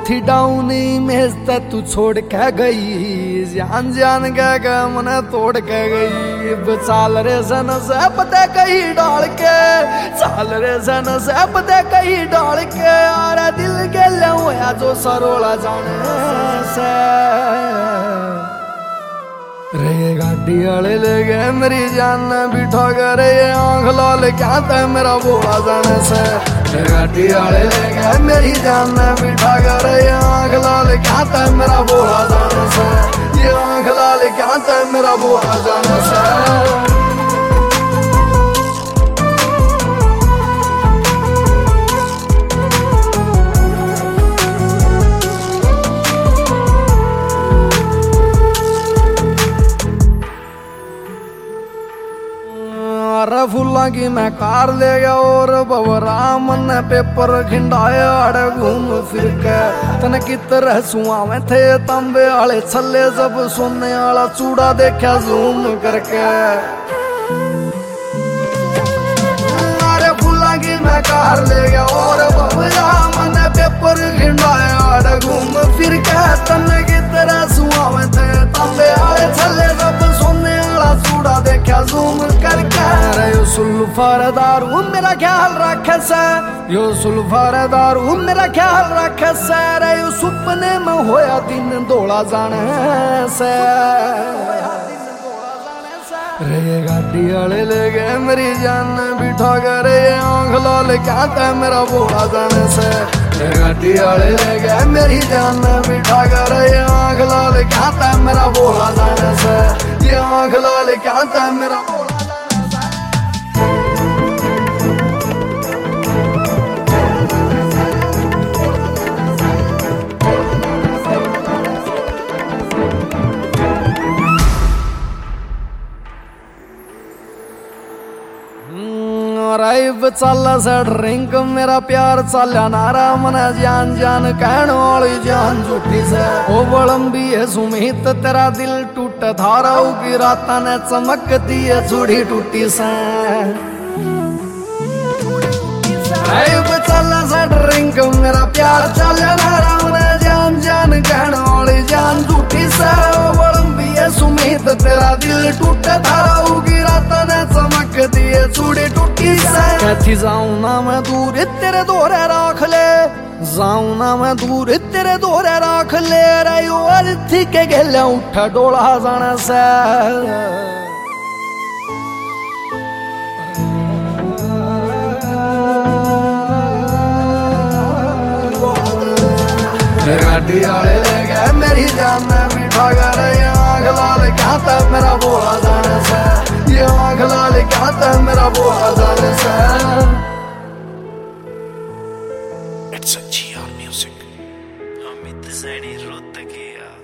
थी डाउनी मेज ते तू छोड़ के गई, जान जान के मने तोड़ के गई। चाल रे सन से पते कहीं डाल के, चाल रे सन से पते कहीं डाल के, और दिल के ले होया जो सरोला जाने से। रे गाड़ी वाले ले गए मेरी जान बिठा कर, ये आंख लाल क्या था मेरा बोला जाने से। रे गाड़ी वाले ले गए मेरी जान बिठा कर, ये आंख लाल क्या था मेरा बोला जाने से। ये आंख लाल क्या था मेरा बोला जाने से। फूला की मैं कार ले गया और बबराम ने पेपर खिंडाया आड़े घूम फिर के। तन की तरह सुआ में थे तांबे आले छल्ले, जब सोने वाला चूड़ा देखा जूम करके। अरे फूला की मैं कार ले गया और बबराम ने पेपर खिंडाया आड़े घूम फिर के। तन की तरह सुआ में थे तांबे आले छल्ले, जब सोने वाला चूड़ा देखा जूम करके। यो सुल्फारदारू मेरा ख्याल रखे से, यो सुल्फारदारू मेरा ख्याल रखे से। रे यो सुपने में होया दिन दौड़ा जाने से। रे गाड़ी वाले ले गए मेरी जान बिठा कर, ये आंख लाल क्या था मेरा बोला जाने से। रे गाड़ी वाले ले गए मेरी जान बिठा कर, ये आंख लाल क्या था मेरा बोला जाने से। ये आंख लाल क्या था मेरा बोला। राइव चाला सा ड्रिंक मेरा प्यार चाल्या नारा, मना जान जान कहने वाली जान झूठी से। ओ बड़म्बी है सुमित तेरा दिल टूट धारा, की रात ने चमकती है चूड़ी टूटी से। राइव चाला सा ड्रिंक मेरा प्यार चाल्या नारा, मना जान जान कहने वाली जान झूठी से। ओ बड़म्बी है सुमित तेरा दिल टूट धारा, की रात ने चमकती है चूड़ी टूटी से। कहती जाऊं ना मैं दूर तेरे दोरे राख ले, जाऊं ना मैं दूर तेरे दोरे राख ले। रही अर्थी के गेले उठा डोला जाने से। गाड़ी वाले ले गए मेरी जान बिठा कर, ये आंख लाल क्या था मेरा बोला जाने से। ये आंख लाल क्या था मेरा बोला जाने से। It's a GR music. Amit Zaidi wrote the